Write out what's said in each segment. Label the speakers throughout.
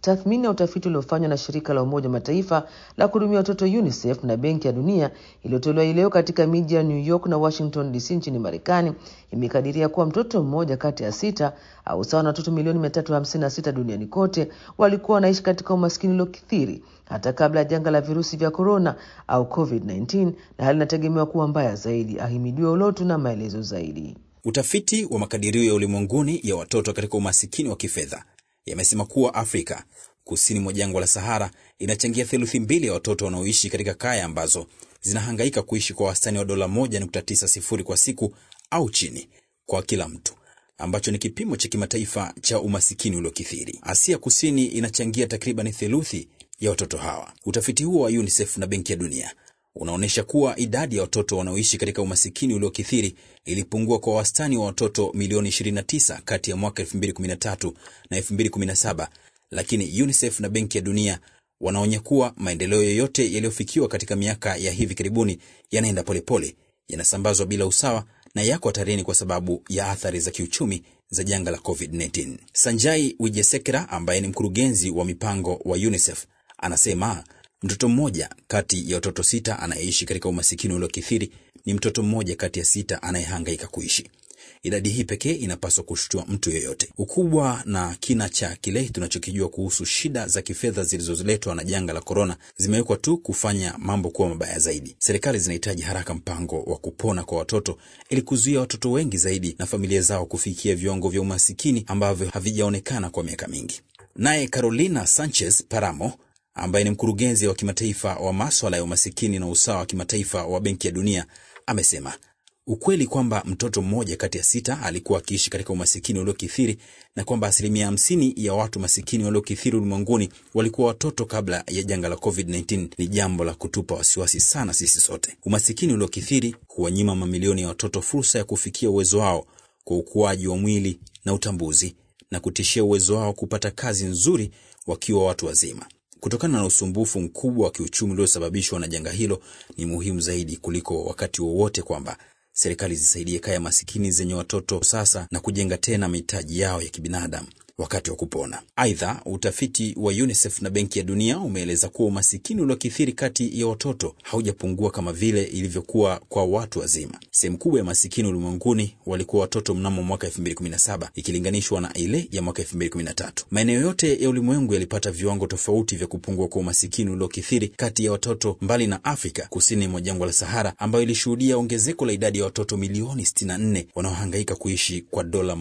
Speaker 1: Tathmini ya utafiti uliofanywa na shirika la Umoja wa Mataifa la kuhudumia watoto UNICEF na Benki ya Dunia iliyotolewa leo katika miji ya New York na Washington DC nchini Marekani imekadiria kuwa mtoto mmoja kati ya 6 au sawa na watoto milioni 356 duniani kote walikuwa wanaishi katika umaskini uliokithiri hata kabla ya janga la virusi vya corona au COVID-19, na hali inategemewa kuwa mbaya zaidi. Ahimidiwe Ulotu na maelezo zaidi.
Speaker 2: Utafiti wa makadirio ya ulimwenguni ya watoto katika umasikini wa kifedha yamesema kuwa Afrika kusini mwa jangwa la Sahara inachangia theluthi 2 ya watoto wanaoishi katika kaya ambazo zinahangaika kuishi kwa wastani wa dola 1.90 kwa siku au chini kwa kila mtu, ambacho ni kipimo cha kimataifa cha umasikini uliokithiri. Asia Kusini inachangia takriban theluthi ya watoto hawa. Utafiti huo wa UNICEF na Benki ya Dunia unaonesha kuwa idadi ya watoto wanaoishi katika umasikini uliokithiri ilipungua kwa wastani wa watoto milioni 29 kati ya mwaka 2013 na 2017, lakini UNICEF na Benki ya Dunia wanaonya kuwa maendeleo yoyote yaliyofikiwa katika miaka ya hivi karibuni yanaenda polepole, yanasambazwa bila usawa na yako hatarini kwa sababu ya athari za kiuchumi za janga la COVID-19. Sanjay Wijesekera ambaye ni mkurugenzi wa mipango wa UNICEF anasema mtoto mmoja kati ya watoto 6 anayeishi katika umasikini uliokithiri ni mtoto mmoja kati ya 6 anayehangaika kuishi. Idadi hii pekee inapaswa kushtua mtu yeyote. Ukubwa na kina cha kile tunachokijua kuhusu shida za kifedha zilizoletwa na janga la corona zimewekwa tu kufanya mambo kuwa mabaya zaidi. Serikali zinahitaji haraka mpango wa kupona kwa watoto ili kuzuia watoto wengi zaidi na familia zao kufikia viwango vya umasikini ambavyo havijaonekana kwa miaka mingi. Naye Carolina Sanchez Paramo ambaye ni mkurugenzi wa kimataifa wa masuala ya umasikini na usawa wa kimataifa wa Benki ya Dunia amesema ukweli kwamba mtoto mmoja kati ya 6 alikuwa akiishi katika umasikini uliokithiri na kwamba 50% ya watu masikini waliokithiri ulimwenguni walikuwa watoto kabla ya janga la COVID-19 ni jambo la kutupa wasiwasi sana sisi sote. Umasikini uliokithiri huwanyima mamilioni ya watoto fursa ya kufikia uwezo wao kwa ukuaji wa mwili na utambuzi na kutishia uwezo wao kupata kazi nzuri wakiwa watu wazima. Kutokana na usumbufu mkubwa wa kiuchumi uliosababishwa na janga hilo, ni muhimu zaidi kuliko wakati wowote kwamba serikali zisaidie kaya masikini zenye watoto sasa na kujenga tena mahitaji yao ya kibinadamu wakati wa kupona. Aidha, utafiti wa UNICEF na Benki ya Dunia umeeleza kuwa umasikini uliokithiri kati ya watoto haujapungua kama vile ilivyokuwa kwa watu wazima. Sehemu kubwa ya masikini ulimwenguni walikuwa watoto mnamo mwaka 2017 ikilinganishwa na ile ya mwaka 2013. Maeneo yote ya ulimwengu yalipata viwango tofauti vya kupungua kwa umasikini uliokithiri kati ya watoto, mbali na Afrika kusini mwa jangwa la Sahara ambayo ilishuhudia ongezeko la idadi ya watoto milioni 64 wanaohangaika kuishi kwa dola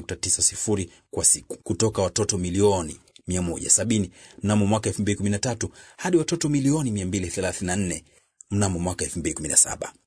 Speaker 2: 1.90 kwa siku, kutoka watoto milioni 170 mnamo mwaka 2013 hadi watoto milioni 234 mnamo mwaka 2017.